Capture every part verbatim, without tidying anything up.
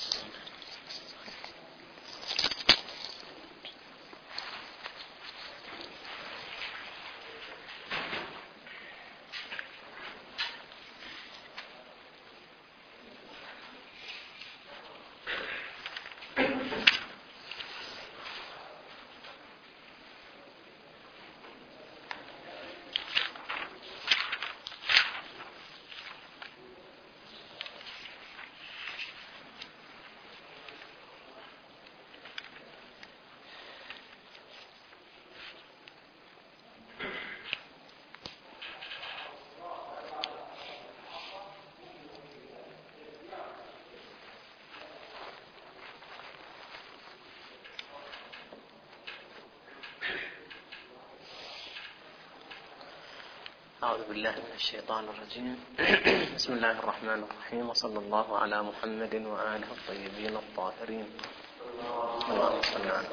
أعوذ بالله من الشيطان الرجيم. بسم الله الرحمن الرحيم، وصلى الله على محمد وآله الطيبين الطاهرين. اللهم صل على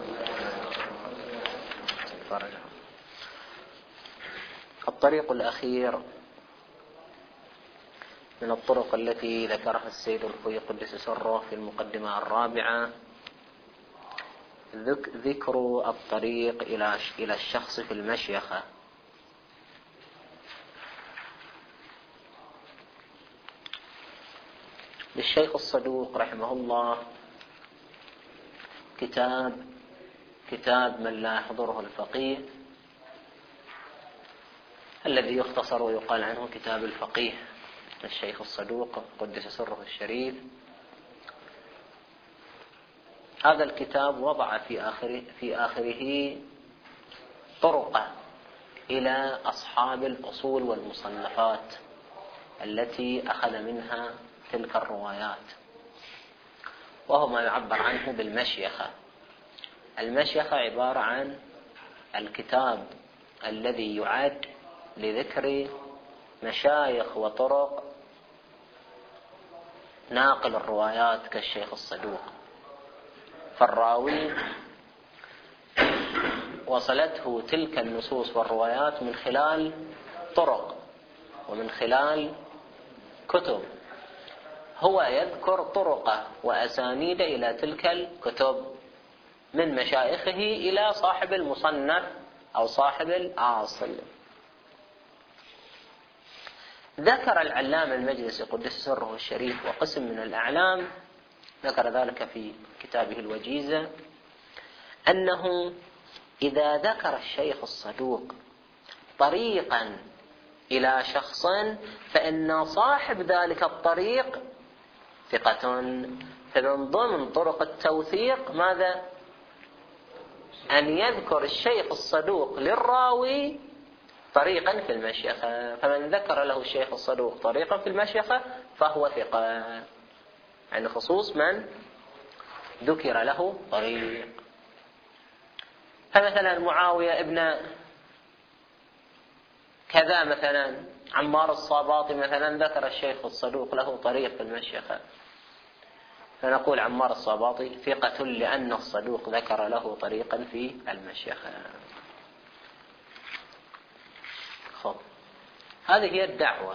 محمد. الطريق الأخير من الطرق التي ذكرها السيد الخوي قدس سره في المقدمة الرابعة ذكر الطريق إلى الشخص في المشيخة. للشيخ الصدوق رحمه الله كتاب كتاب من لا يحضره الفقيه، الذي يختصر ويقال عنه كتاب الفقيه للشيخ الصدوق قدس سره الشريف. هذا الكتاب وضع في آخره, في آخره طرقة إلى أصحاب الأصول والمصنفات التي أخذ منها تلك الروايات، وهو ما يعبر عنه بالمشيخة. المشيخة عبارة عن الكتاب الذي يعد لذكر مشايخ وطرق ناقل الروايات كالشيخ الصدوق، فالراوي وصلته تلك النصوص والروايات من خلال طرق ومن خلال كتب، هو يذكر طرقه وأسانيد إلى تلك الكتب من مشايخه إلى صاحب المصنف أو صاحب الأصل. ذكر العلامة المجلسي قدس سره الشريف وقسم من الأعلام، ذكر ذلك في كتابه الوجيزة، أنه إذا ذكر الشيخ الصدوق طريقا إلى شخص فإن صاحب ذلك الطريق ثقة، فمن ضمن طرق التوثيق ماذا؟ أن يذكر الشيخ الصدوق للراوي طريقا في المشيخة، فمن ذكر له الشيخ الصدوق طريقا في المشيخة فهو ثقة، يعني خصوص من ذكر له طريق. فمثلا معاوية ابن كذا، مثلا عمار الصاباطي مثلا ذكر الشيخ الصدوق له طريق في المشيخة، فنقول عمار الصاباطي ثقة لأن الصدوق ذكر له طريقا في المشيخة. خب، هذه هي الدعوة.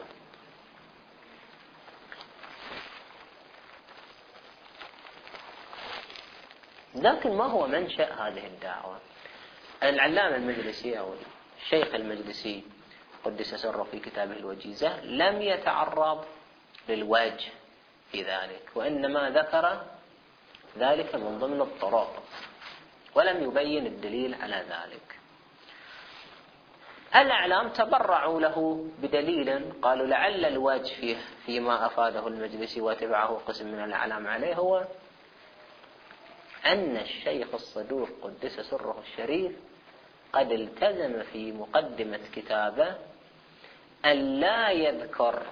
لكن ما هو منشأ هذه الدعوة؟ العلامة المجلسي أو الشيخ المجلسي قدس سره في كتابه الوجيزة لم يتعرض للوجه في ذلك، وإنما ذكر ذلك من ضمن الطرق ولم يبين الدليل على ذلك. الأعلام تبرعوا له بدليل، قالوا لعل الوجه فيه فيما أفاده المجلسي وتبعه قسم من الأعلام عليه هو أن الشيخ الصدوق قدس سره الشريف قد التزم في مقدمة كتابه أن لا يذكر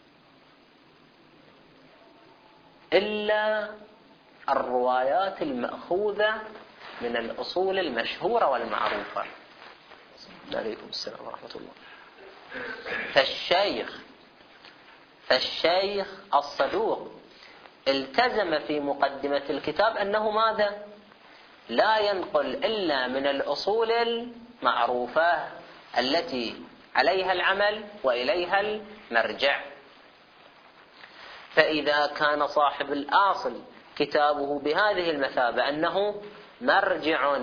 إلا الروايات المأخوذة من الأصول المشهورة والمعروفة. عليكم السلام ورحمة الله. فالشيخ فالشيخ الصدوق التزم في مقدمة الكتاب أنه ماذا؟ لا ينقل إلا من الأصول المعروفة التي عليها العمل وإليها المرجع. فإذا كان صاحب الأصل كتابه بهذه المثابة أنه مرجع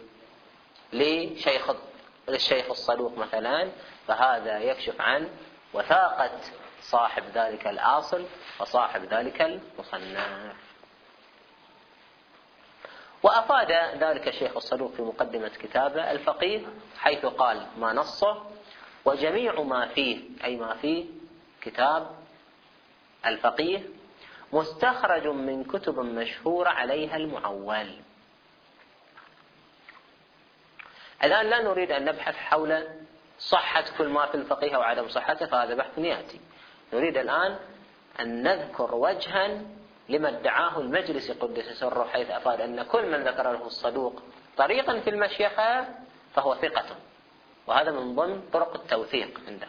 لشيخ للشيخ الصدوق مثلا، فهذا يكشف عن وثاقة صاحب ذلك الأصل وصاحب ذلك المصنف. وأفاد ذلك الشيخ الصدوق في مقدمة كتابه الفقيه حيث قال ما نصه وجميع ما فيه، أي ما فيه كتاب الفقيه، مستخرج من كتب مشهورة عليها المعول. الآن لا نريد أن نبحث حول صحة كل ما في الفقيه أو عدم صحته، فهذا بحث يأتي. نريد الآن أن نذكر وجها لما ادعاه المجلس قدس سره، حيث أفاد أن كل من ذكر له الصدوق طريقا في المشيخة فهو ثقة، وهذا من ضمن طرق التوثيق عنده.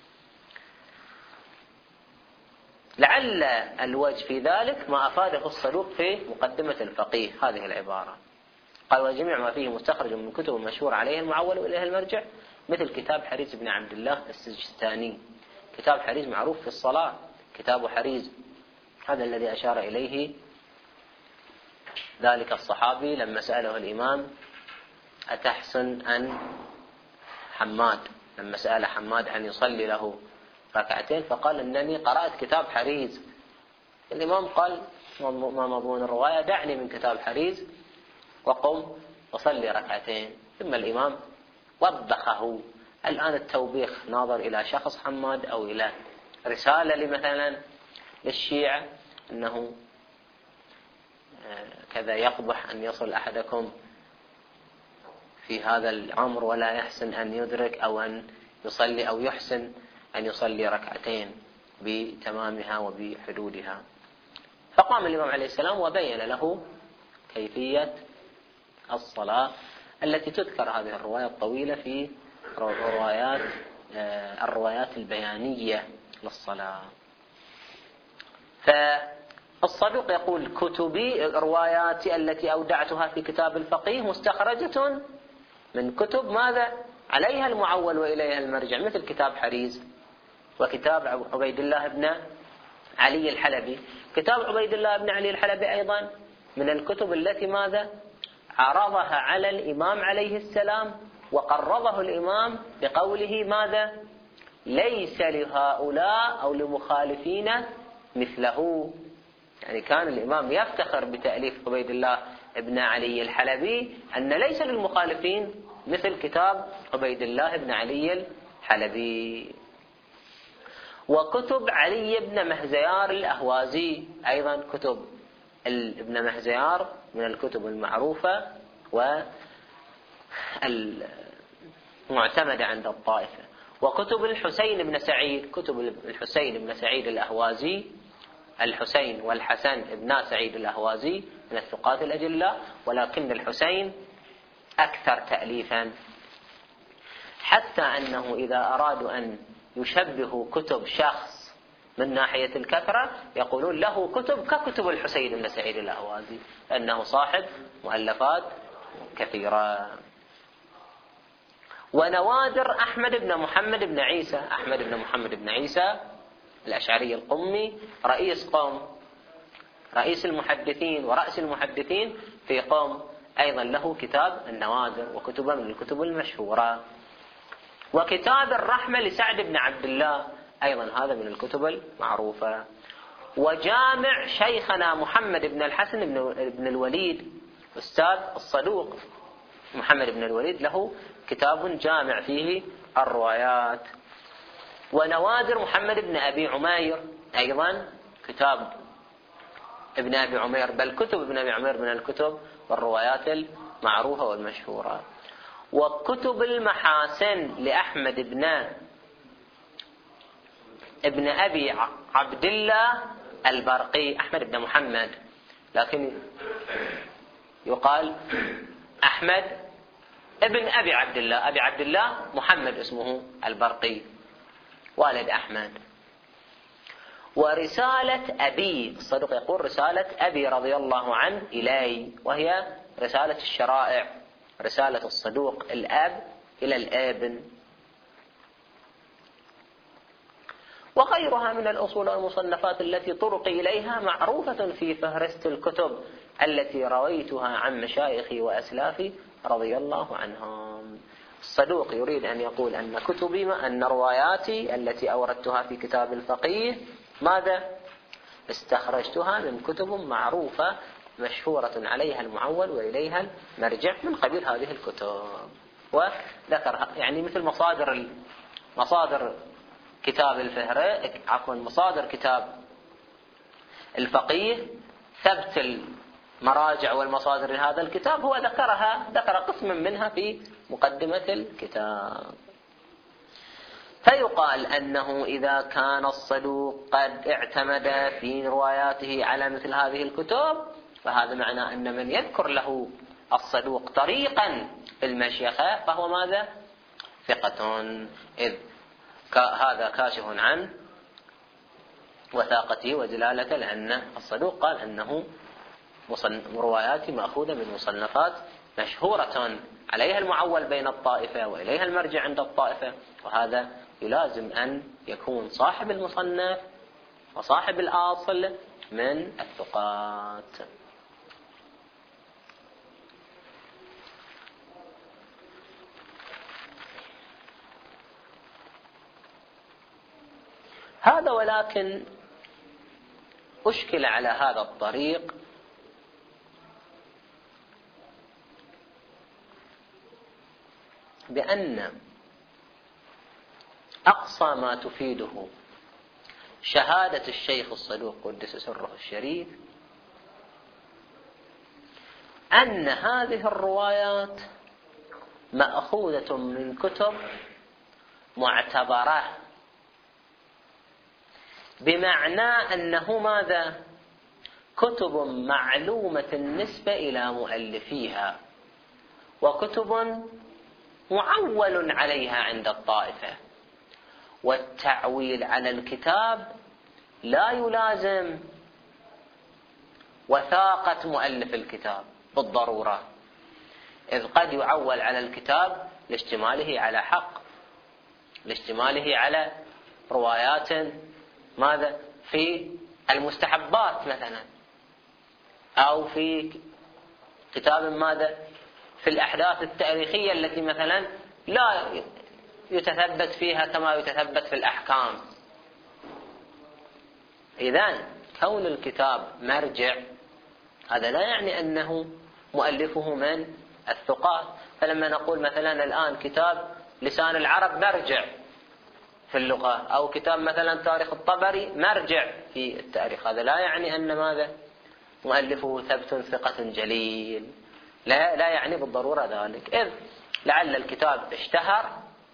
لعل الوجه في ذلك ما أفاده الصدوق في مقدمة الفقيه، هذه العبارة قال وجميع ما فيه مستخرج من كتب مشهور عليه المعول وإليه المرجع، مثل كتاب حريز بن عبد الله السجستاني. كتاب حريز معروف في الصلاة، كتاب حريز هذا الذي أشار إليه ذلك الصحابي لما سأله الإمام أتحسن أن حماد، لما سأل حماد أن يصلي له ركعتين فقال إنني قرأت كتاب حريز. الإمام قال ما مضمون الرواية؟ دعني من كتاب حريز وقم وصلي ركعتين. ثم الإمام وبخه. الآن التوبيخ ناظر إلى شخص حماد أو إلى رسالة لمثلا للشيعة أنه كذا يقبح أن يصل أحدكم في هذا العمر ولا يحسن أن يدرك أو أن يصلي أو يحسن أن يصلي ركعتين بتمامها وبحدودها. فقام الإمام عليه السلام وبين له كيفية الصلاة التي تذكر هذه الرواية الطويلة في روايات الروايات البيانية للصلاة. فالصدوق يقول كتبي رواياتي التي أودعتها في كتاب الفقيه مستخرجة من كتب ماذا؟ عليها المعول وإليها المرجع، مثل كتاب حريز وكتاب عبيد الله بن علي الحلبي. كتاب عبيد الله بن علي الحلبي أيضا من الكتب التي ماذا؟ عرضها على الإمام عليه السلام وقرضه الإمام بقوله ماذا؟ ليس لهؤلاء أو لمخالفين مثله. يعني كان الإمام يفتخر بتأليف عبيد الله بن علي الحلبي أن ليس للمخالفين مثل كتاب عبيد الله بن علي الحلبي. وكتب علي بن مهزيار الأهوازي أيضا كتب ابن مهزيار من الكتب المعروفة والمعتمدة عند الطائفة. وكتب الحسين بن سعيد، كتب الحسين بن سعيد الأهوازي، الحسين والحسن ابن سعيد الأهوازي من الثقات الأجلاء، ولكن الحسين أكثر تأليفا، حتى أنه إذا أرادوا أن يشبهوا كتب شخص من ناحية الكثرة يقولون له كتب ككتب الحسين بن سعيد الأهوازي، أنه صاحب مؤلفات كثيرة. ونوادر أحمد بن محمد بن عيسى، أحمد بن محمد بن عيسى الأشعري القمي رئيس قوم، رئيس المحدثين ورأس المحدثين في قوم، أيضا له كتاب النوادر وكتبه من الكتب المشهورة. وكتاب الرحمة لسعد بن عبد الله أيضا هذا من الكتب المعروفة. وجامع شيخنا محمد بن الحسن بن الوليد أستاذ الصدوق محمد بن الوليد له كتاب جامع فيه الروايات. ونوادر محمد بن أبي عمير أيضا كتاب ابن أبي عمير، بل كتب ابن أبي عمير من الكتب والروايات المعروفة والمشهورة. وكتب المحاسن لأحمد بن ابن أبي عبد الله البرقي، أحمد بن محمد لكن يقال أحمد ابن أبي عبد الله، أبي عبد الله محمد اسمه البرقي والد أحمد. ورسالة أبي الصدوق يقول رسالة أبي رضي الله عنه إلي، وهي رسالة الشرائع، رسالة الصدوق الأب إلى الابن. وغيرها من الأصول والمصنفات التي طرقي إليها معروفة في فهرست الكتب التي رويتها عن مشايخي وأسلافي رضي الله عنهم. الصدوق يريد أن يقول أن كتبي أن رواياتي التي أوردتها في كتاب الفقيه ماذا؟ استخرجتها من كتب معروفة مشهورة عليها المعول وإليها المرجع من قبيل هذه الكتب. وذكرها يعني مثل مصادر مصادر كتاب الفهرة، عفوا مصادر كتاب الفقيه، ثبت المراجع والمصادر لهذا الكتاب هو ذكرها، ذكر قسما منها في مقدمة الكتاب. فيقال أنه إذا كان الصدوق قد اعتمد في رواياته على مثل هذه الكتب، فهذا معنى أن من يذكر له الصدوق طريقا في المشيخة فهو ماذا؟ ثقة، إذ هذا كاشف عن وثاقته ودلالته، لأن الصدوق قال أنه رواياتي مأخوذة من مصنفات مشهورة عليها المعول بين الطائفة وإليها المرجع عند الطائفة، وهذا يلازم أن يكون صاحب المصنف وصاحب الأصل من الثقات. هذا ولكن أشكل على هذا الطريق بأن أقصى ما تفيده شهادة الشيخ الصدوق قدس سره الشريف أن هذه الروايات مأخوذة من كتب معتبرة، بمعنى أنه ماذا؟ كتب معلومة النسبة إلى مؤلفيها، وكتب معول عليها عند الطائفة. والتعويل على الكتاب لا يلازم وثاقة مؤلف الكتاب بالضرورة، إذ قد يعول على الكتاب لاشتماله على حق، لاشتماله على روايات ماذا؟ في المستحبات مثلا، أو في كتاب ماذا؟ في الأحداث التاريخية التي مثلا لا يتثبت فيها كما يتثبت في الأحكام. إذن كون الكتاب مرجع هذا لا يعني أنه مؤلفه من الثقات. فلما نقول مثلا الآن كتاب لسان العرب مرجع في اللغة، أو كتاب مثلا تاريخ الطبري مرجع في التاريخ، هذا لا يعني أن ماذا؟ مؤلفه ثبت ثقة جليل، لا, لا يعني بالضرورة ذلك، إذ لعل الكتاب اشتهر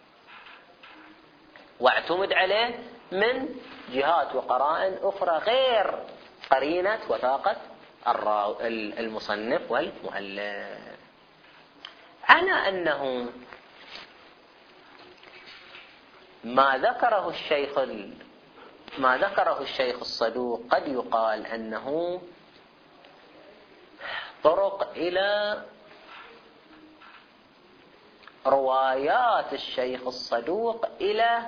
واعتمد عليه من جهات وقرائن أخرى غير قرينة وثاقة المصنف والمؤلف. على أنه ما ذكره الشيخ ما ذكره الشيخ الصدوق قد يقال أنه طرق إلى روايات الشيخ الصدوق إلى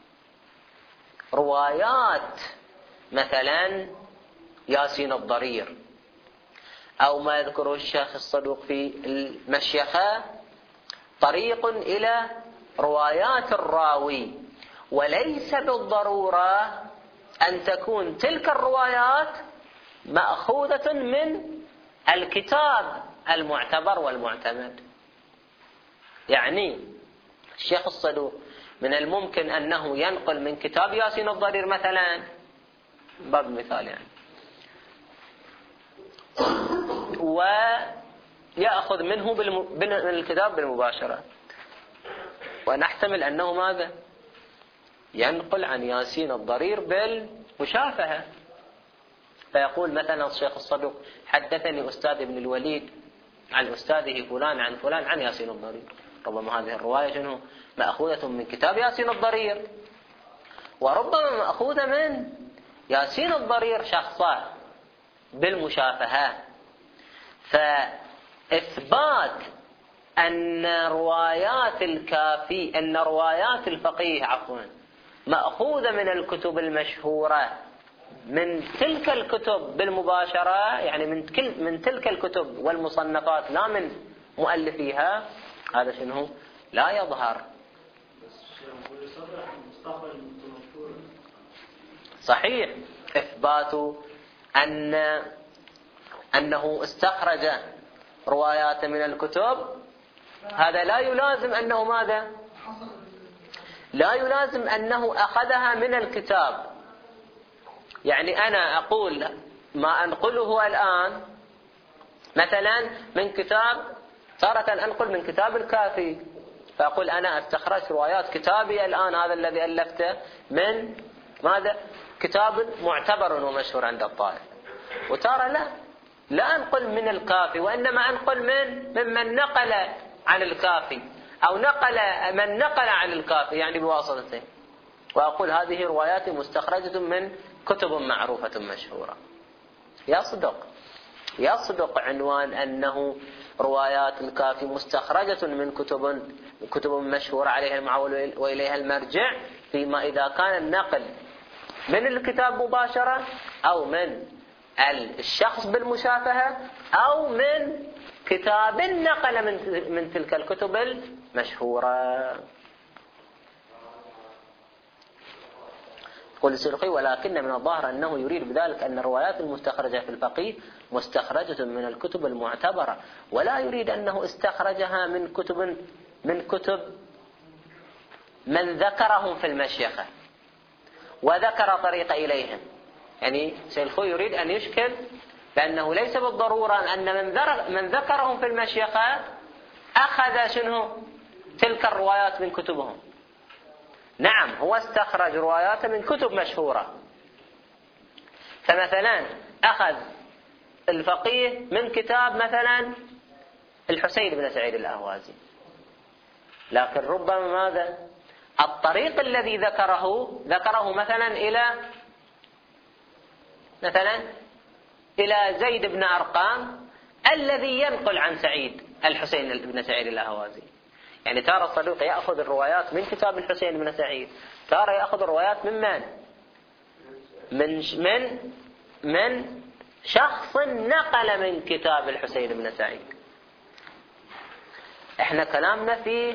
روايات مثلا ياسين الضرير، أو ما يذكره الشيخ الصدوق في المشيخة طريق إلى روايات الراوي، وليس بالضرورة أن تكون تلك الروايات مأخوذة من الكتاب المعتبر والمعتمد. يعني الشيخ الصدوق من الممكن أنه ينقل من كتاب ياسين الضرير مثلا، باب مثال يعني، ويأخذ منه من الكتاب بالمباشرة، ونحتمل أنه ماذا؟ ينقل عن ياسين الضرير بالمشافهة، فيقول مثلا الشيخ الصدوق حدثني أستاذ ابن الوليد عن أستاذه فلان عن فلان عن ياسين الضرير، ربما هذه الرواية شنو؟ مأخوذة من كتاب ياسين الضرير، وربما مأخوذة من ياسين الضرير شخصه بالمشافهة. فإثبات أن روايات الكافي أن روايات الفقيه عفوا مأخوذة من الكتب المشهورة من تلك الكتب بالمباشرة، يعني من كل من تلك الكتب والمصنفات لا من مؤلفيها، هذا شنو لا يظهر. صحيح إثبات أن أنه استخرج روايات من الكتب هذا لا يلازم أنه ماذا؟ لا يلازم أنه أخذها من الكتاب. يعني أنا أقول ما أنقله الآن مثلا من كتاب، تارة أنقل من كتاب الكافي، فأقول أنا استخرجت روايات كتابي الآن هذا الذي ألفته من ماذا؟ كتاب معتبر ومشهور عند الطائف. وتارة لا لا أنقل من الكافي، وإنما أنقل من ممن نقل عن الكافي، أو نقل من نقل عن الكافي يعني بواسطته، وأقول هذه روايات مستخرجة من كتب معروفة مشهورة. يصدق يصدق عنوان أنه روايات الكافي مستخرجة من كتب كتب مشهورة عليها المعول وإليها المرجع، فيما إذا كان النقل من الكتاب مباشرة أو من الشخص بالمشافهة أو من كتاب نقل من من تلك الكتب المشهورة. يقول السلخي: ولكن من الظاهر أنه يريد بذلك أن الروايات المستخرجة في الفقيه مستخرجة من الكتب المعتبرة، ولا يريد أنه استخرجها من كتب من كتب من ذكرهم في المشيخة وذكر طريق إليهم. يعني السلخي يريد أن يشكل بأنه ليس بالضرورة أن من, من ذكرهم في المشيخة أخذ شنو تلك الروايات من كتبهم. نعم هو استخرج روايات من كتب مشهورة، فمثلا أخذ الفقيه من كتاب مثلا الحسين بن سعيد الأهوازي، لكن ربما ماذا الطريق الذي ذكره ذكره مثلا إلى مثلا إلى زيد بن أرقام الذي ينقل عن سعيد الحسين بن سعيد الأهوازي. يعني ترى الصدوق يأخذ الروايات من كتاب الحسين بن سعيد، ترى يأخذ الروايات من من؟ من من من شخص نقل من كتاب الحسين بن سعيد. احنا كلامنا في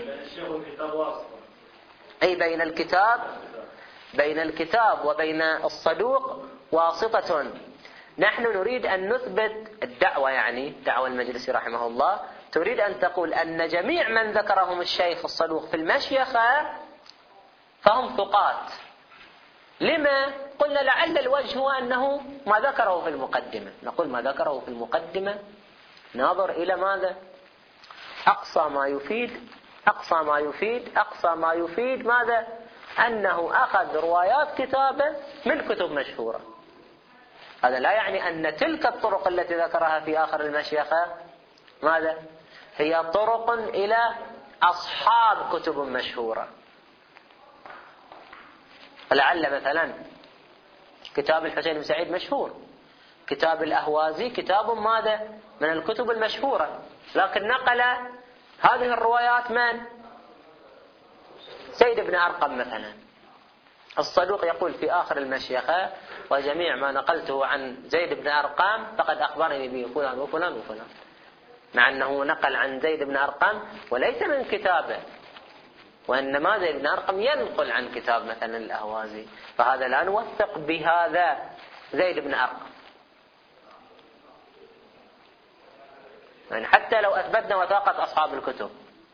أي بين الكتاب بين الكتاب وبين الصدوق واسطة. نحن نريد أن نثبت الدعوة، يعني دعوة المجلسي رحمه الله تريد أن تقول أن جميع من ذكرهم الشيخ الصدوق في المشيخة فهم ثقات. لما؟ قلنا لعل الوجه هو أنه ما ذكره في المقدمة. نقول ما ذكره في المقدمة ناظر إلى ماذا؟ أقصى ما يفيد أقصى ما يفيد أقصى ما يفيد ماذا؟ أنه أخذ روايات كتابه من كتب مشهورة. هذا لا يعني أن تلك الطرق التي ذكرها في آخر المشيخة ماذا؟ هي طرق إلى أصحاب كتب مشهورة. فلعل مثلا كتاب الحسين بن سعيد مشهور، كتاب الأهوازي كتاب ماذا؟ من الكتب المشهورة، لكن نقل هذه الروايات من؟ زيد بن أرقم مثلا. الصدوق يقول في آخر المشيخة: وجميع ما نقلته عن زيد بن أرقام فقد أخبرني به فلان وفلان وفلان، مع أنه نقل عن زيد بن أرقم وليس من كتابه، وإنما زيد بن أرقم ينقل عن كتاب مثلا الأهوازي، فهذا لا نوثق بهذا زيد بن أرقم. يعني حتى لو أثبتنا وثاقة أصحاب الكتب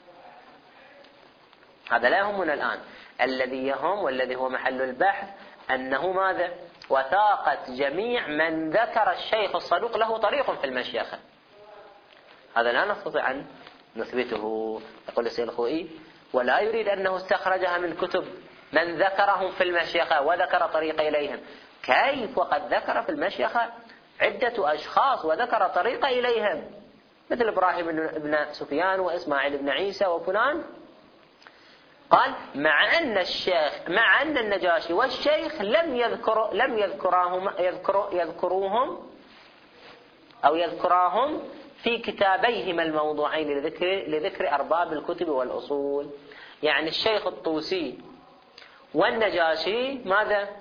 هذا لا يهمنا الآن. الذي يهم والذي هو محل البحث أنه ماذا؟ وثاقة جميع من ذكر الشيخ الصدوق له طريق في المشيخة. هذا لا نستطيع أن نثبته. يقول السيد الخوئي: ولا يريد أنه استخرجها من كتب من ذكرهم في المشيخة وذكر طريق إليهم. كيف وقد ذكر في المشيخة عدة أشخاص وذكر طريق إليهم، مثل إبراهيم بن سفيان وإسماعيل بن عيسى وفلان. قال: مع أن الشيخ مع أن النجاشي والشيخ لم يذكر لم يذكراهم يذكر يذكروهم أو يذكراهم في كتابيهما الموضوعين لذكر لذكر أرباب الكتب والأصول. يعني الشيخ الطوسي والنجاشي ماذا؟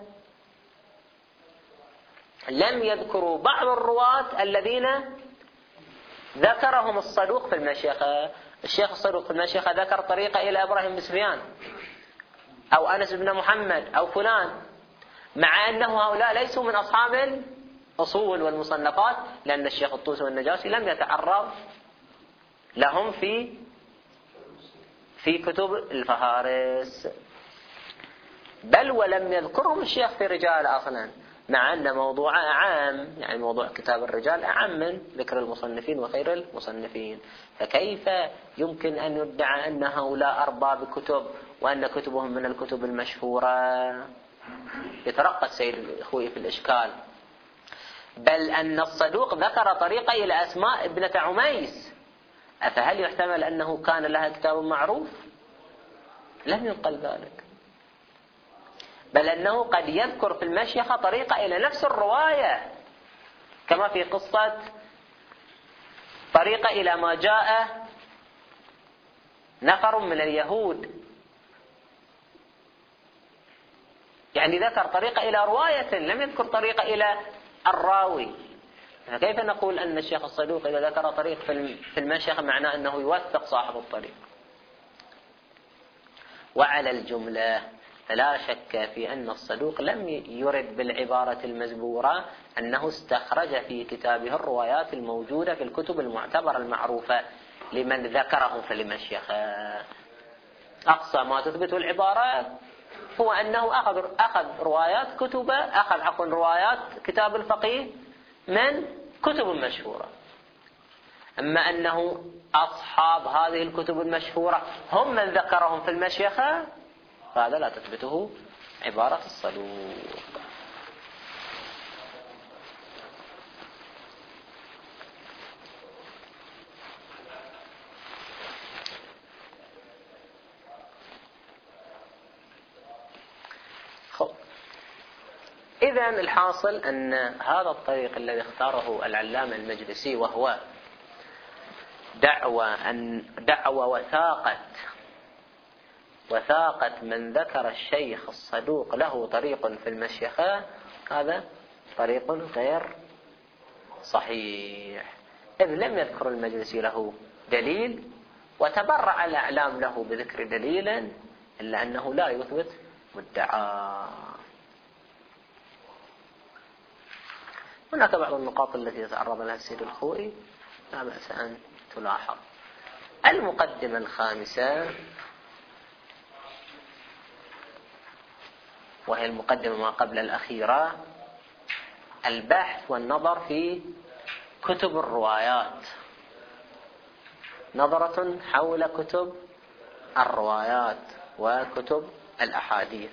لم يذكروا بعض الرواة الذين ذكرهم الصدوق في المشيخة. الشيخ الصدوق في المشيخة ذكر طريقة إلى إبراهيم بن سفيان أو أنس بن محمد أو فلان، مع أنه هؤلاء ليسوا من أصحاب الأصول والمصنفات، لأن الشيخ الطوسي والنجاشي لم يتعرض لهم في في كتب الفهارس، بل ولم يذكرهم الشيخ في رجال أصلا، مع أن موضوع أعام، يعني موضوع كتاب الرجال أعم من ذكر المصنفين وخير المصنفين. فكيف يمكن أن يدعى أن هؤلاء أرباب كتب وأن كتبهم من الكتب المشهورة؟ يترقى السيد أخوي في الإشكال. بل أن الصدوق ذكر طريقة إلى أسماء ابنة عميس، أفهل يحتمل أنه كان لها كتاب معروف؟ لم ينقل ذلك، بل أنه قد يذكر في المشيخة طريقة إلى نفس الرواية، كما في قصة طريقة إلى ما جاء نفر من اليهود، يعني ذكر طريقة إلى رواية لم يذكر طريقة إلى الراوي. فكيف نقول أن الشيخ الصدوق إذا ذكر طريق في المشيخة معناه أنه يوثق صاحب الطريق؟ وعلى الجملة فلا شك في أن الصدوق لم يرد بالعبارة المزبورة أنه استخرج في كتابه الروايات الموجودة في الكتب المعتبرة المعروفة لمن ذكرهم في المشيخة. أقصى ما تثبت العبارة هو أنه أخذ أخذ روايات كتب أخذ عفوا روايات كتاب الفقيه من كتب مشهورة. أما أنه أصحاب هذه الكتب المشهورة هم من ذكرهم في المشيخة، فهذا لا تثبته عبارة الصدوق. إذن الحاصل أن هذا الطريق الذي اختاره العلامة المجلسي، وهو دعوى أن دعوى وثاقة وثاقة من ذكر الشيخ الصدوق له طريق في المشيخة، هذا طريق غير صحيح، إذ لم يذكر المجلسي له دليل، وتبرع الأعلام له بذكر دليل إلا أنه لا يثبت مدعاه. هناك بعض النقاط التي يتعرض لها السيد الخوئي لا بأس أن تلاحظ. المقدمة الخامسة، وهي المقدمة ما قبل الأخيرة، البحث والنظر في كتب الروايات، نظرة حول كتب الروايات وكتب الأحاديث.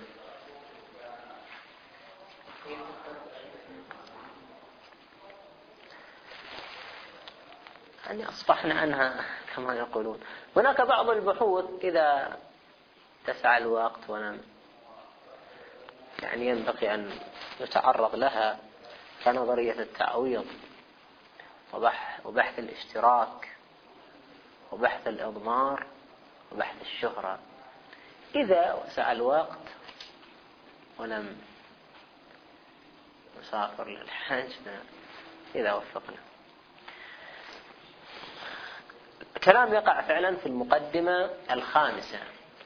يعني أصبحنا عنها كما يقولون. هناك بعض البحوث إذا تسعى الوقت ونم يعني ينبغي أن يتعرض لها، كنظرية التعويض وبحث الاشتراك وبحث الإضمار وبحث الشهرة. إذا وسع الوقت ولم نسافر للحج إذا وفقنا. الكلام يقع فعلا في المقدمة الخامسة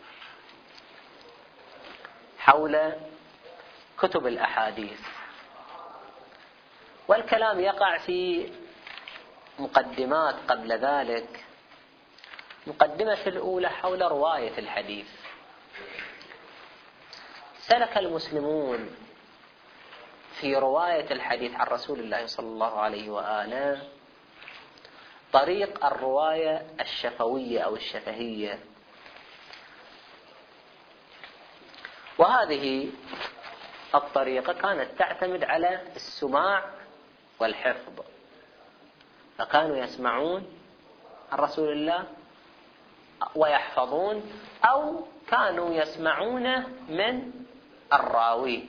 حول كتب الأحاديث، والكلام يقع في مقدمات قبل ذلك. مقدمة الأولى حول رواية الحديث. سلك المسلمون في رواية الحديث عن رسول الله صلى الله عليه وآله طريق الرواية الشفوية أو الشفهية، وهذه الطريقة كانت تعتمد على السماع والحفظ، فكانوا يسمعون عن رسول الله ويحفظون، أو كانوا يسمعون من الراوي،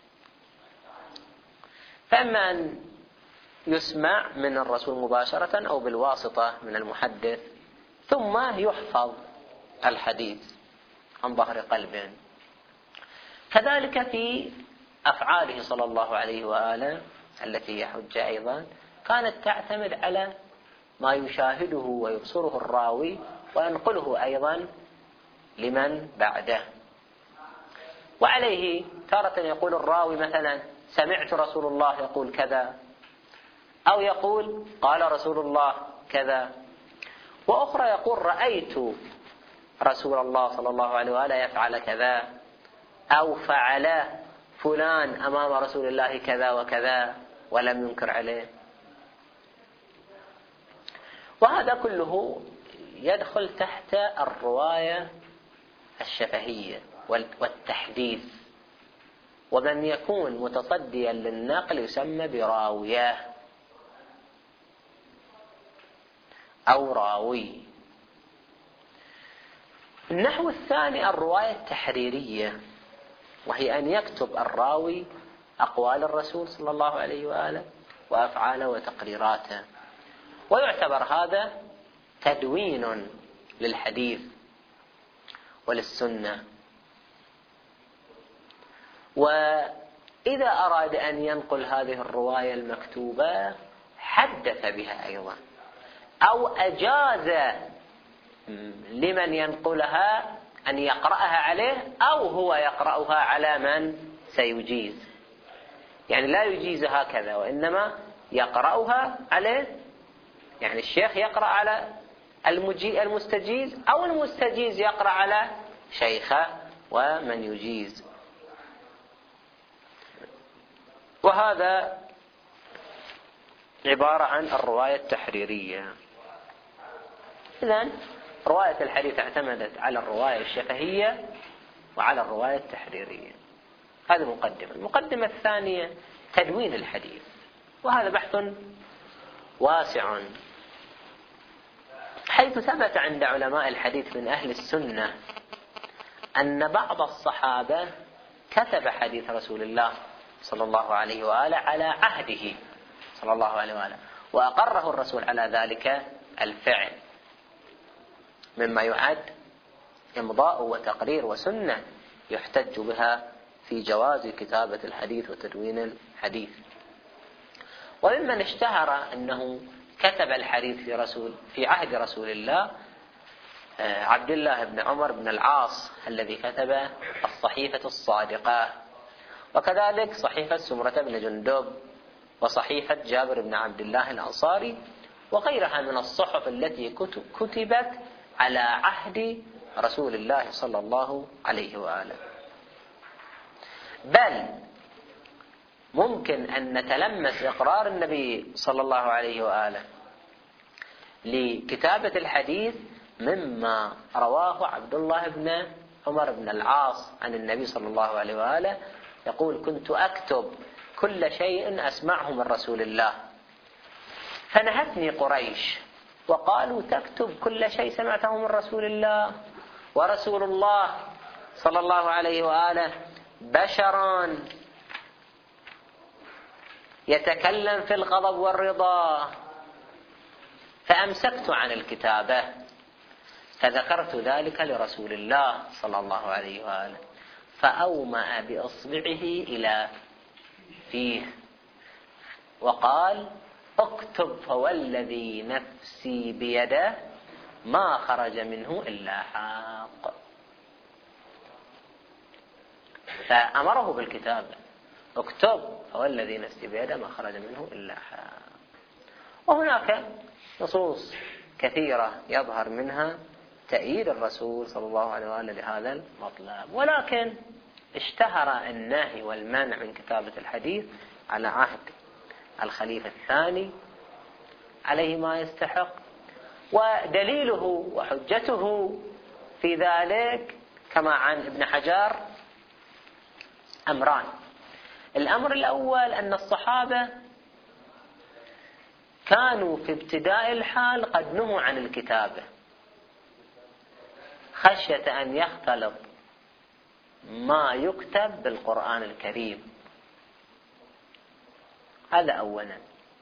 فإما أن يسمع من الرسول مباشرة أو بالواسطة من المحدث، ثم يحفظ الحديث عن ظهر قلب. كذلك في أفعاله صلى الله عليه وآله التي هي حجة أيضا كانت تعتمد على ما يشاهده ويبصره الراوي وينقله أيضا لمن بعده. وعليه تارة يقول الراوي مثلا سمعت رسول الله يقول كذا، أو يقول قال رسول الله كذا، وأخرى يقول رأيت رسول الله صلى الله عليه وآله يفعل كذا، أو فعل فلان أمام رسول الله كذا وكذا ولم ينكر عليه. وهذا كله يدخل تحت الرواية الشفهية والتحديث، ومن يكون متصديا للنقل يسمى براوية أو راوي. النحو الثاني الرواية التحريرية، وهي أن يكتب الراوي أقوال الرسول صلى الله عليه وآله وأفعاله وتقريراته، ويعتبر هذا تدوين للحديث وللسنة. وإذا أراد أن ينقل هذه الرواية المكتوبة حدث بها أيضا، أو أجاز لمن ينقلها أن يقرأها عليه، أو هو يقرأها على من سيجيز. يعني لا يجيز هكذا، وإنما يقرأها عليه، يعني الشيخ يقرأ على المستجيز، أو المستجيز يقرأ على شيخه ومن يجيز. وهذا عبارة عن الرواية التحريرية. إذن رواية الحديث اعتمدت على الرواية الشفهية وعلى الرواية التحريرية. هذه مقدمة. المقدمة الثانية تدوين الحديث، وهذا بحث واسع، حيث ثبت عند علماء الحديث من أهل السنة أن بعض الصحابة كتب حديث رسول الله صلى الله عليه وآله على عهده صلى الله عليه وآله، وأقره الرسول على ذلك الفعل، مما يعد إمضاء وتقرير وسنة يحتج بها في جواز كتابة الحديث وتدوين الحديث. وممن اشتهر أنه كتب الحديث في رسول في عهد رسول الله عبد الله بن عمر بن العاص الذي كتب الصحيفة الصادقة، وكذلك صحيفة سمرة بن جندب، وصحيفة جابر بن عبد الله الأنصاري، وغيرها من الصحف التي كتبت على عهد رسول الله صلى الله عليه وآله. بل ممكن أن نتلمس إقرار النبي صلى الله عليه وآله لكتابة الحديث مما رواه عبد الله بن عمر بن العاص عن النبي صلى الله عليه وآله، يقول كنت أكتب كل شيء أسمعه من رسول الله، فنهتني قريش وقالوا تكتب كل شيء سمعته من رسول الله، ورسول الله صلى الله عليه وآله بشر يتكلم في الغضب والرضا، فأمسكت عن الكتابة، فذكرت ذلك لرسول الله صلى الله عليه وآله، فأومأ بإصبعه إلى فيه وقال اكتب فوالذي نفسي بيده ما خرج منه إلا حاق، فأمره بالكتابة، اكتب فوالذي نفسي بيده ما خرج منه إلا حاق. وهناك نصوص كثيرة يظهر منها تأييد الرسول صلى الله عليه وآله لهذا المطلب، ولكن اشتهر النهي والمنع من كتابة الحديث على عهد الخليفة الثاني عليه ما يستحق. ودليله وحجته في ذلك كما عن ابن حجر أمران. الأمر الأول أن الصحابة كانوا في ابتداء الحال قد نهوا عن الكتابة خشية أن يختلط ما يكتب بالقرآن الكريم، هذا أولا.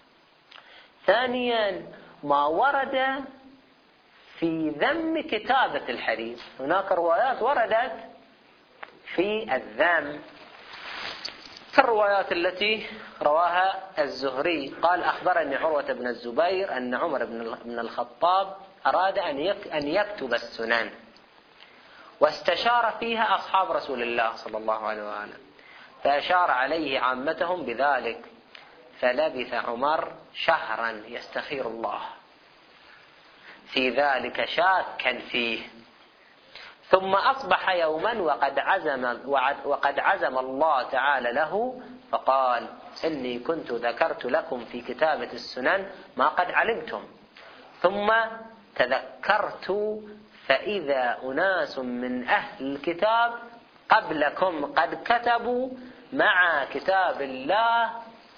ثانيا ما ورد في ذم كتابة الحديث، هناك روايات وردت في الذم في الروايات التي رواها الزهري قال أخبرني عروة بن الزبير أن عمر بن الخطاب أراد أن يكتب السنن واستشار فيها أصحاب رسول الله صلى الله عليه وآله فأشار عليه عامتهم بذلك فلبث عمر شهرا يستخير الله في ذلك شاكا فيه ثم أصبح يوما وقد عزم, وقد عزم الله تعالى له فقال إني كنت ذكرت لكم في كتابة السنن ما قد علمتم ثم تذكرت فإذا أناس من أهل الكتاب قبلكم قد كتبوا مع كتاب الله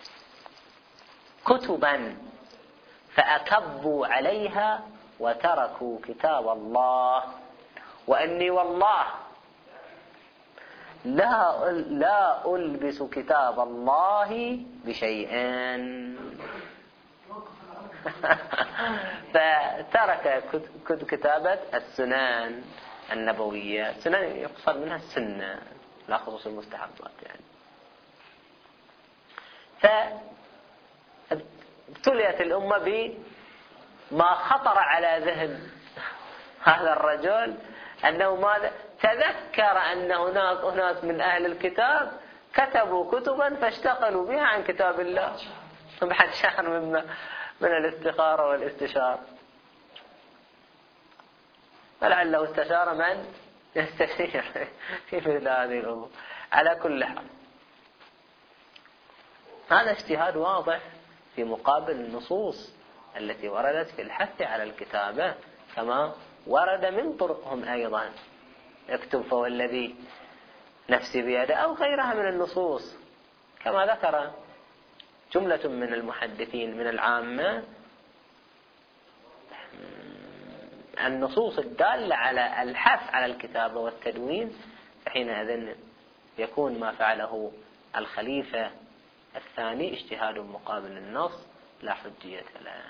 كتبا فأكبوا عليها وتركوا كتاب الله وأني والله لا لا ألبس كتاب الله بشيئين فترك كتابة السنن النبوية. السنن يقصد منها السنة لا خصوص المستحبات يعني. فابتليت الأمة بما خطر على ذهن هذا الرجل أنه ماذا تذكر أن هناك أناس من أهل الكتاب كتبوا كتبا فاشتغلوا بها عن كتاب الله بعد شهر مما من الاستخارة والاستشارة فلعله استشار من يستشير في مثل هذه الأمور. على كل حال هذا اجتهاد واضح في مقابل النصوص التي وردت في الحث على الكتابة كما ورد من طرقهم أيضا اكتب فوالذي نفسي بيده أو غيرها من النصوص كما ذكر جملة من المحدثين من العامة النصوص الدالة على الحث على الكتابة والتدوين فحينئذ يكون ما فعله الخليفة الثاني اجتهاد مقابل النص لا حجية له.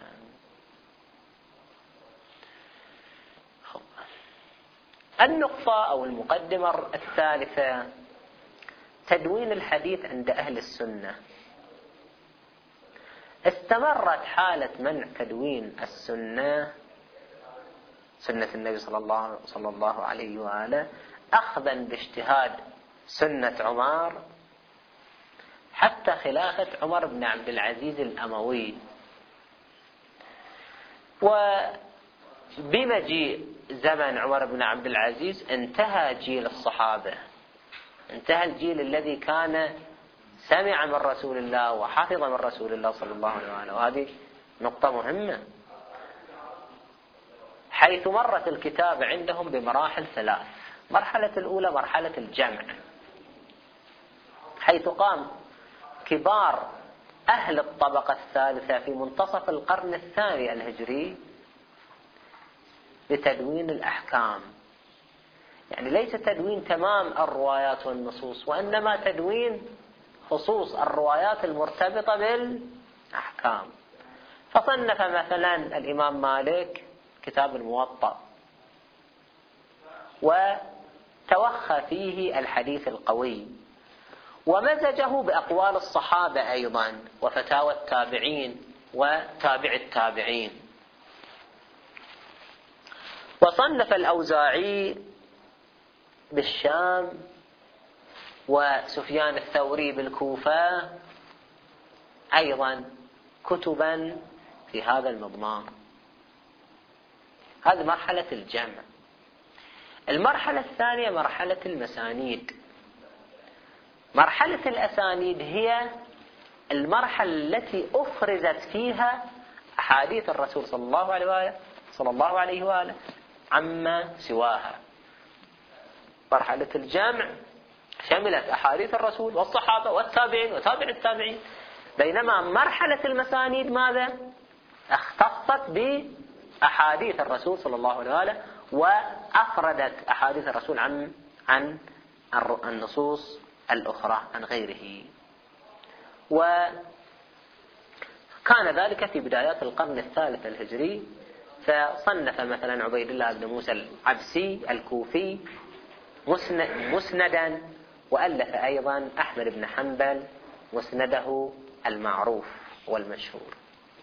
النقطة أو المقدمة الثالثة تدوين الحديث عند أهل السنة. استمرت حالة منع تدوين السنة سنة النبي صلى الله, صلى الله عليه وآله أخذا باجتهاد سنة عمر حتى خلافة عمر بن عبد العزيز الأموي. وبمجيء زمن عمر بن عبد العزيز انتهى جيل الصحابة انتهى الجيل الذي كان سمع من رسول الله وحفظ من رسول الله صلى الله عليه وآله وهذه نقطة مهمة حيث مرت الكتابة عندهم بمراحل ثلاث. مرحلة الأولى مرحلة الجمع حيث قام كبار أهل الطبقة الثالثة في منتصف القرن الثاني الهجري بتدوين الأحكام يعني ليس تدوين تمام الروايات والنصوص وإنما تدوين خصوص الروايات المرتبطة بالأحكام. فصنف مثلا الإمام مالك كتاب الموطأ وتوخى فيه الحديث القوي ومزجه بأقوال الصحابة أيضا وفتاوى التابعين وتابع التابعين. وصنف الأوزاعي بالشام وسفيان الثوري بالكوفة أيضا كتبا في هذا المضمار. هذه مرحلة الجمع. المرحلة الثانية مرحلة المسانيد. مرحلة الأسانيد هي المرحلة التي أفرزت فيها أحاديث الرسول صلى الله عليه وآله صلى الله عليه وآله عما سواها. مرحلة الجمع شملت أحاديث الرسول والصحابة والتابعين وتابع التابعين بينما مرحلة المسانيد ماذا؟ اختصت بأحاديث الرسول صلى الله عليه وآله وأفردت أحاديث الرسول عن عن النصوص الأخرى عن غيره. وكان ذلك في بدايات القرن الثالث الهجري فصنف مثلا عبيد الله بن موسى العبسي الكوفي مسندا، وألف أيضا أحمد بن حنبل مسنده المعروف والمشهور.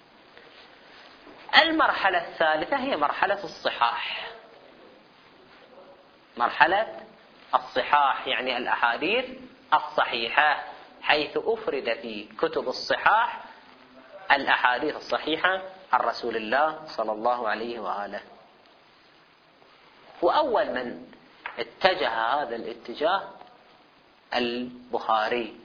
المرحلة الثالثة هي مرحلة الصحاح. مرحلة الصحاح يعني الأحاديث الصحيحة، حيث أفرد في كتب الصحاح الأحاديث الصحيحة عن رسول الله صلى الله عليه وآله. وأول من اتجه هذا الاتجاه البخاري،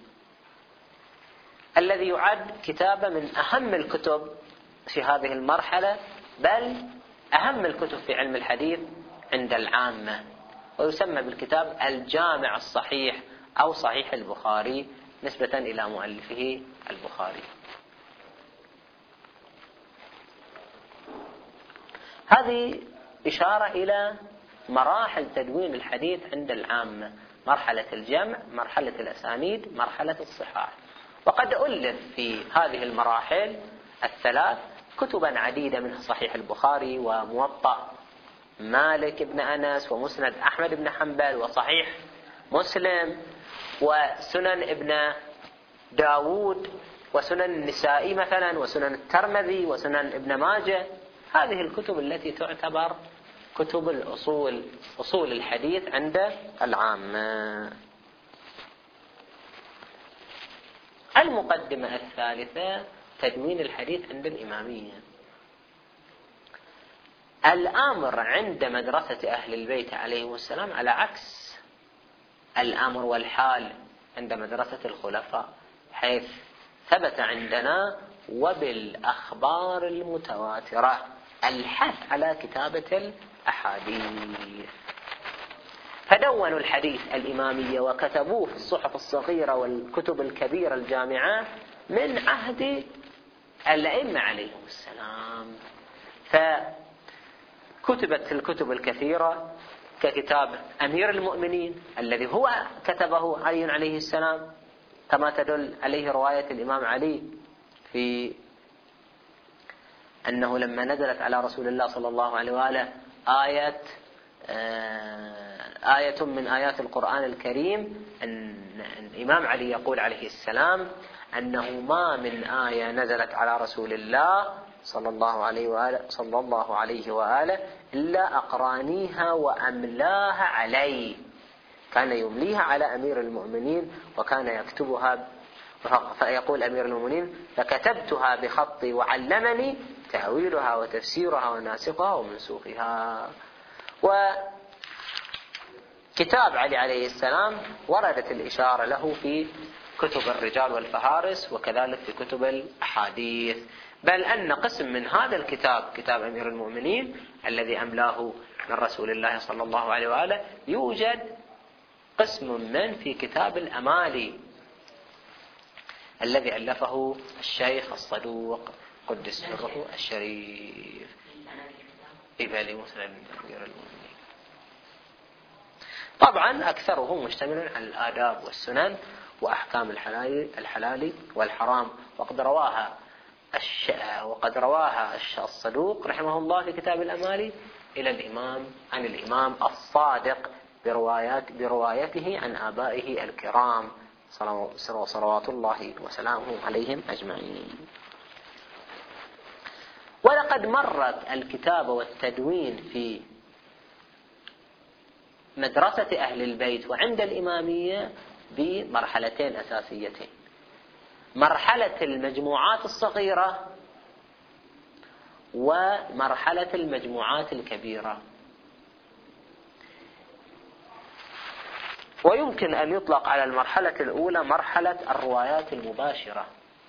الذي يعد كتابة من أهم الكتب في هذه المرحلة، بل أهم الكتب في علم الحديث عند العامة، ويسمى بالكتاب الجامع الصحيح أو صحيح البخاري نسبة إلى مؤلفه البخاري. هذه إشارة إلى مراحل تدوين الحديث عند العامة: مرحلة الجمع، مرحلة الأسانيد، مرحلة الصحاح. وقد ألف في هذه المراحل الثلاث كتبا عديدة، منها صحيح البخاري وموطأ مالك بن أنس ومسند أحمد بن حنبل وصحيح مسلم وسنن ابن داود وسنن النسائي مثلا وسنن الترمذي وسنن ابن ماجه. هذه الكتب التي تعتبر كتب الأصول، أصول الحديث عند العامة. المقدمة الثالثة تدوين الحديث عند الإمامية. الأمر عند مدرسة أهل البيت عليهم السلام على عكس الأمر والحال عند مدرسة الخلفاء، حيث ثبت عندنا وبالأخبار المتواترة الحث على كتابة الأحاديث، فدونوا الحديث الإمامية وكتبوه في الصحف الصغيرة والكتب الكبيرة الجامعة من عهد الأئمة عليهم السلام. فكتبت الكتب الكثيرة ككتاب أمير المؤمنين الذي هو كتبه علي عليه السلام، كما تدل عليه رواية الإمام علي في أنه لما نزلت على رسول الله صلى الله عليه وآله آية آية من آيات القرآن الكريم، أن الإمام علي يقول عليه السلام أنه ما من آية نزلت على رسول الله صلى الله عليه وآله صلى الله عليه وآله إلا أقرانيها وأملاها علي. كان يمليها على أمير المؤمنين وكان يكتبها، فيقول أمير المؤمنين: فكتبتها بخطي وعلمني تأويلها وتفسيرها وناسخها ومنسوخها. وكتاب علي عليه السلام وردت الإشارة له في كتب الرجال والفهارس وكذلك في كتب الأحاديث، بل أن قسم من هذا الكتاب، كتاب أمير المؤمنين الذي أملاه من رسول الله صلى الله عليه وآله، يوجد قسم من في كتاب الأمالي الذي ألفه الشيخ الصدوق قدس سره الشريف إبالي مسلم أمير المؤمنين. طبعا أكثره مشتمل على الآداب والسنن وأحكام الحلال الحلال والحرام، وقد رواها الش... وقد رواها الصدوق رحمه الله في كتاب الأمالي إلى الإمام عن الإمام الصادق بروايات بروايته عن آبائه الكرام صلوات الله وسلامه عليهم أجمعين. ولقد مرت الكتابة والتدوين في مدرسة أهل البيت وعند الإمامية بمرحلتين أساسيتين: مرحلة المجموعات الصغيرة ومرحلة المجموعات الكبيرة. ويمكن أن يطلق على المرحلة الأولى مرحلة الروايات المباشرة.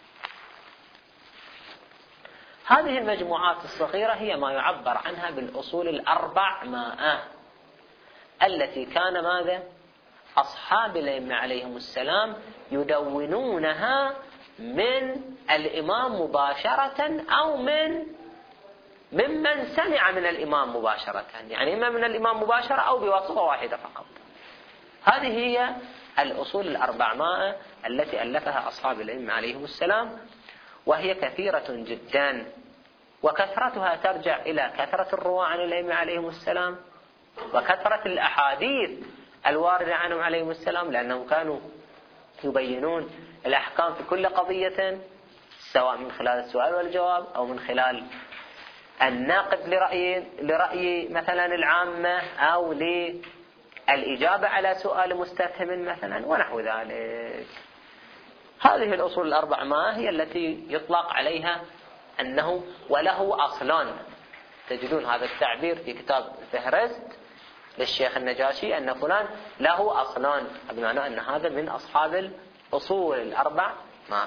هذه المجموعات الصغيرة هي ما يعبر عنها بالأصول الأربعمائة التي كان ماذا؟ أصحاب الأئمة عليهم السلام يدونونها من الإمام مباشرة أو من ممن سمع من الإمام مباشرة، يعني إما من الإمام مباشرة أو بواسطة واحدة فقط. هذه هي الأصول الأربعمائة التي ألفها أصحاب الأئمة عليهم السلام، وهي كثيرة جدا، وكثرتها ترجع إلى كثرة الرواة عن الأئمة عليهم السلام وكثرة الأحاديث الواردة عنهم عليهم السلام، لأنهم كانوا يبينون الأحكام في كل قضية، سواء من خلال السؤال والجواب أو من خلال الناقد لرأي لرأي مثلا العامة، أو للإجابة على سؤال مستفهم مثلا ونحو ذلك. هذه الأصول الأربع ما هي التي يطلق عليها أنه وله أصلان. تجدون هذا التعبير في كتاب فهرست للشيخ النجاشي أن فلان له أصلان، بمعنى أن هذا من أصحاب الأصول الأربع ما.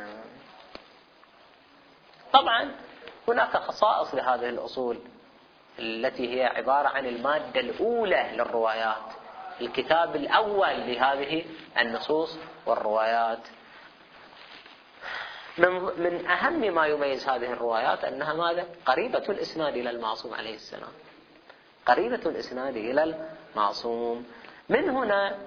طبعا هناك خصائص لهذه الأصول التي هي عبارة عن المادة الأولى للروايات، الكتاب الأول لهذه النصوص والروايات. من من أهم ما يميز هذه الروايات أنها ماذا؟ قريبة الإسناد إلى المعصوم عليه السلام، قريبة الإسناد إلى المعصوم. من هنا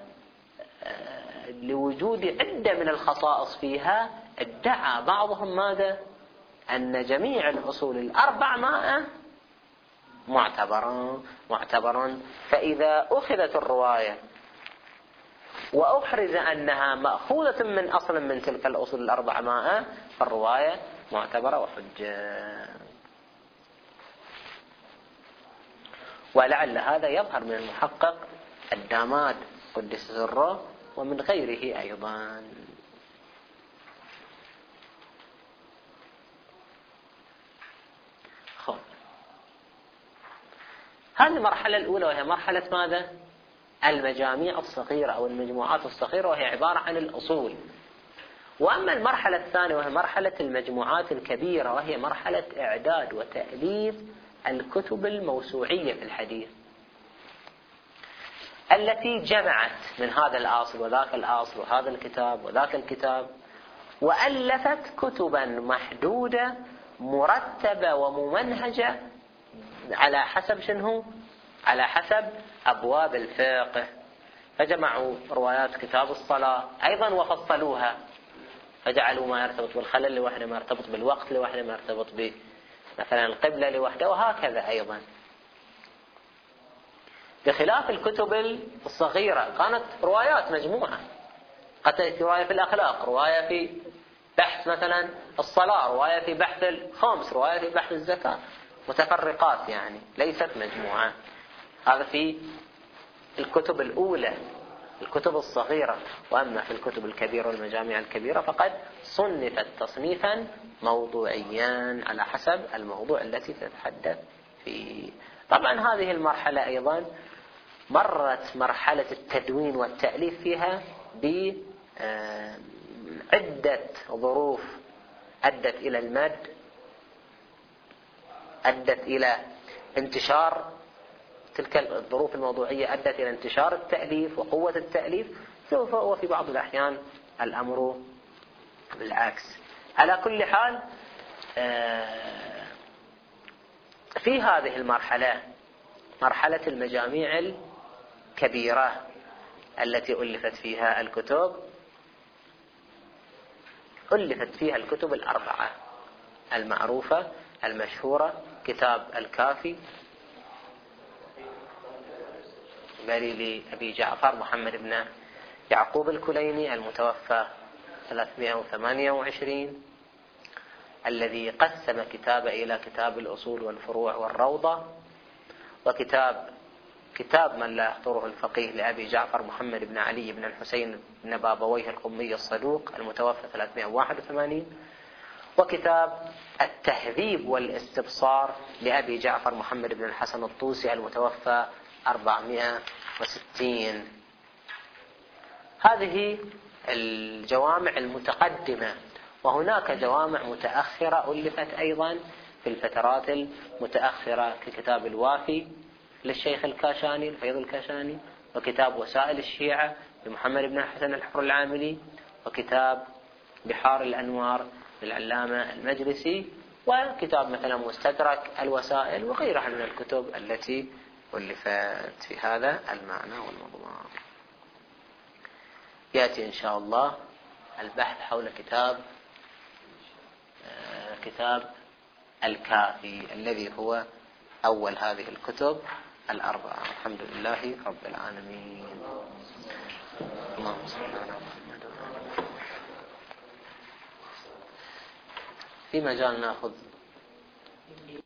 لوجود عدة من الخصائص فيها ادعى بعضهم ماذا؟ أن جميع الأصول الأربع ماء معتبرا معتبرا فإذا أخذت الرواية وأحرز أنها مأخوذة من أصل من تلك الأصول الأربع ماء فالرواية معتبرة وحجة. ولعل هذا يظهر من المحقق الداماد قدس سره ومن غيره أيضا. خب. هذه المرحلة الأولى وهي مرحلة ماذا؟ المجاميع الصغيرة أو المجموعات الصغيرة، وهي عبارة عن الأصول. وأما المرحلة الثانية وهي مرحلة المجموعات الكبيرة، وهي مرحلة إعداد وتأليف الكتب الموسوعية في الحديث التي جمعت من هذا الأصل وذاك الأصل وهذا الكتاب وذاك الكتاب، وألفت كتبا محدودة مرتبة وممنهجة على حسب شنو؟ على حسب أبواب الفقه. فجمعوا روايات كتاب الصلاة أيضا وفصلوها، فجعلوا ما يرتبط بالخلل لوحده، ما يرتبط بالوقت لوحده، ما يرتبط مثلا القبلة لوحده، وهكذا أيضا. بخلاف الكتب الصغيرة كانت روايات مجموعة، قد تأتي رواية في الأخلاق، رواية في بحث مثلا الصلاة، رواية في بحث الخمس، رواية في بحث الزكاة، متفرقات يعني ليست مجموعة. هذا في الكتب الأولى، الكتب الصغيرة. وأما في الكتب الكبيرة والمجامع الكبيرة فقد صنفت تصنيفا موضوعيا على حسب الموضوع التي تتحدث فيه. طبعا هذه المرحلة أيضا مرت مرحلة التدوين والتأليف فيها بعدة ظروف أدت إلى المد، أدت إلى انتشار تلك الظروف الموضوعية، أدت إلى انتشار التأليف وقوة التأليف، سوف وفي بعض الأحيان الأمر بالعكس. على كل حال في هذه المرحلة، مرحلة المجاميع الكبيرة التي ألفت فيها الكتب، ألفت فيها الكتب الأربعة المعروفة المشهورة: كتاب الكافي بل لأبي جعفر محمد بن يعقوب الكليني المتوفى ثلاثمائة وثمانية وعشرين، الذي قسم كتابه إلى كتاب الأصول والفروع والروضة، وكتاب كتاب من لا يحضره الفقيه لأبي جعفر محمد بن علي بن الحسين بن بابويه القمي الصدوق المتوفى ثلاثمائة وواحد وثمانين، وكتاب التهذيب والاستبصار لأبي جعفر محمد بن الحسن الطوسي المتوفى أربعمائة وستين. هذه الجوامع المتقدمة، وهناك جوامع متأخرة ألفت أيضا في الفترات المتأخرة ككتاب الوافي للشيخ الكاشاني الفيض الكاشاني، وكتاب وسائل الشيعة لمحمد بن حسن الحر العاملي، وكتاب بحار الأنوار للعلامة المجلسي، وكتاب مثلا مستدرك الوسائل، وغيرها من الكتب التي ألفت في هذا المعنى والمضمون. يأتي إن شاء الله البحث حول كتاب كتاب الكافي الذي هو أول هذه الكتب الأربعة. الحمد لله رب العالمين. اللهم صل على محمد. في مجال ناخذ